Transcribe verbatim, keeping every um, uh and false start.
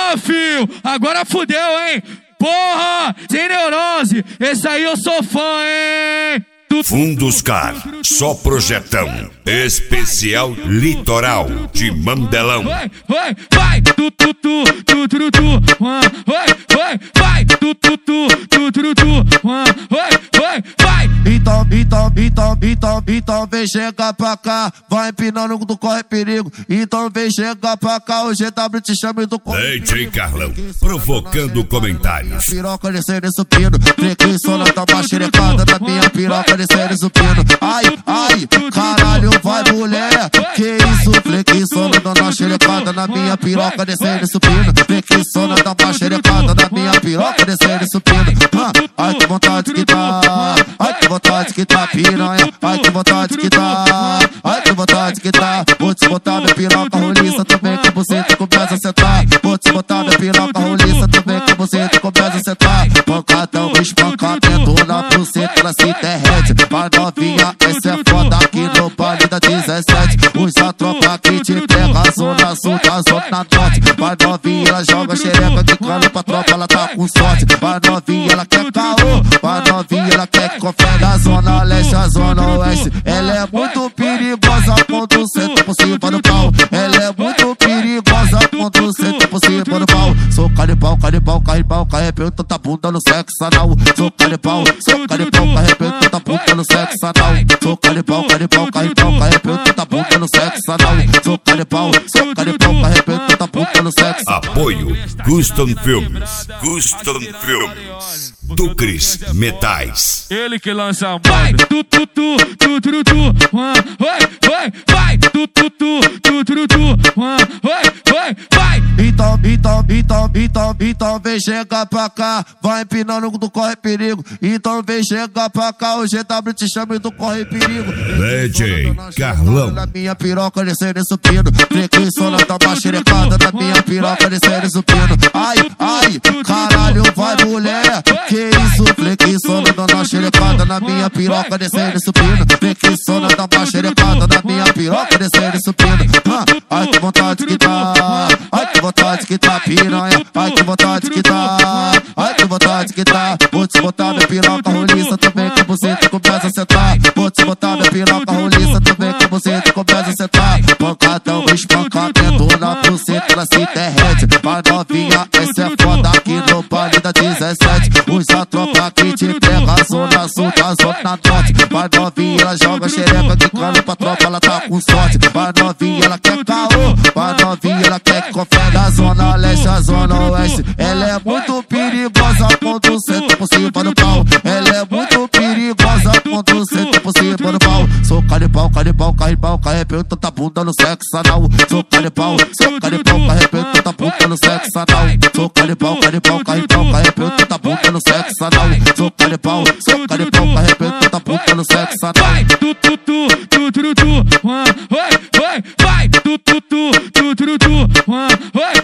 Ô, fio, agora fudeu, hein? Porra, sem neurose, esse aí eu sou fã, hein? Funduscar, só projetão, especial Litoral de Mandelão. Vai, vai, vai, tu, tu, tu, tu, tu, tu, vai, vai, vai, tu, tu, tu, tu, tu, tu, vai, vai, vai. Então, então, então, então, então vem chegar pra cá, vai empinando do corre perigo. Então vem chegar pra cá, o G W te chama do corre perigo. D J Carlão, provocando comentários. Piroca descendo e subindo, trequei só na tua xerecada, na minha piroca descendo e subindo. Ai, ai, caralho, vai mulher, que isso? Trequei só na tua xerecada, na minha piroca descendo e subindo. Trequei só na tua xerecada, na minha piroca descendo e subindo. Ai, que vontade que tá, ai, que vontade que tá, piranha. Ai, que vontade que tá, ai, que vontade que tá. Vou te botar minha piroca roliça também, que você começa a sentar. Vou te botar minha piroca roliça também, que você começa a sentar. Pancadão, espancamento na buceta, ela se derrete. Vai novinha, essa é foda aqui no baile da dezessete. Usa a tropa que te pega, zona sul da zona norte. Vai novinha, ela joga xereca, que cana pra tropa, ela tá com sorte. Vai novinha, ela quer caô, vai novinha, ela quer que confere. Da zona leste a zona oeste, ela é muito perigosa quando senta por cima do pau. Ela é muito perigosa quando senta por cima do pau. Sou caripau, caripau, caripau, carrepeu tanta bunda no sexo anal. Sou caripau, sou caripau, carrepeu tanta bunda no sexo anal. Sou caripau, caripau, caripau, carrepeu tanta bunda no sexo anal. Sou caripau, sou caripau, carrepeu tanta bunda no sexo. Apoio Custom Filmes, Custom Filmes, Ducres Metais. Ele que lança a vai, tu, tu, tu, tu, tu, tu, vai, vai, vai, tu, tu, tu, tu, tu, tu, vai, vai, vai. Então, então, então, então, então vem chegar pra cá, vai empinando do corre perigo. Então vem chegar pra cá, o G W te chama do corre perigo. D J Carlão, na minha piroca descendo e subindo. Trequei só na tua xerecada, na minha piroca descendo e subindo. Ai, ai, caralho, vai mulher, que isso? Trequei só na tua xerecada, na minha piroca descendo e subindo. Trequei só na tua xerecada, na minha piroca descendo e subindo. Ai, que vontade que tá, ai, que vontade que tá, piranha. Ai, que vontade que tá, ai, que vontade que tá. Vou te botar minha piroca roliça também, que você começa a sentar. Vou te botar minha piroca roliça também, que você começa a sentar. Pancadão, espancamento na buceta, ela se derrete. Vai novinha, essa é foda aqui no baile da dezessete. Usa a tropa que te pega, zona sul da zona norte. Vai novinha, ela joga xereca, que cana pra tropa, ela tá com sorte. Vai novinha, ela quer caô, vai novinha, ela quer que confere. Da zona leste a zona oeste, ela é muito perigosa quando senta por cima do pau. Ela é muito perigosa quando senta por cima do pau. Sou caripau, caripau, caripau, carrepeu tanta bunda no sexo anal. Sou caripau, sou caripau, carrepeu tanta bunda no sexo anal. Sou caripau, caripau, caripau, carrepeu tanta bunda no sexo anal. Sou caripau, sou caripau, carrepeu tanta bunda no sexo anal. Vai, tu, tu, tu, tu, tu, tu, vai, vai, vai, tu, tu, tu, tu, tu, tu, vai, vai.